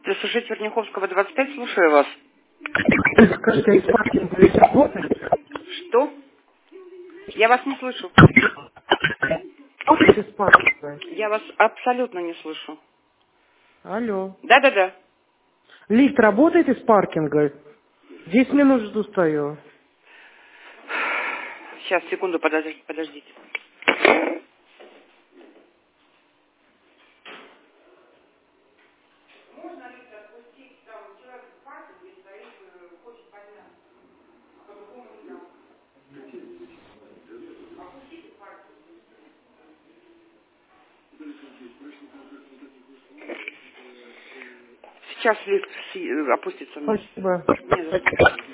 Слушай, Черняховского, 25, слушаю вас. Скажите, из паркинга ведь работает? Что? Я вас не слышу. Работает из паркинга? Я вас абсолютно не слышу. Алло. Да-да-да. Лифт работает из паркинга? 10 минут жду, стою. Сейчас, секунду, подождите. Сейчас лифт опустится. Спасибо. Не за что.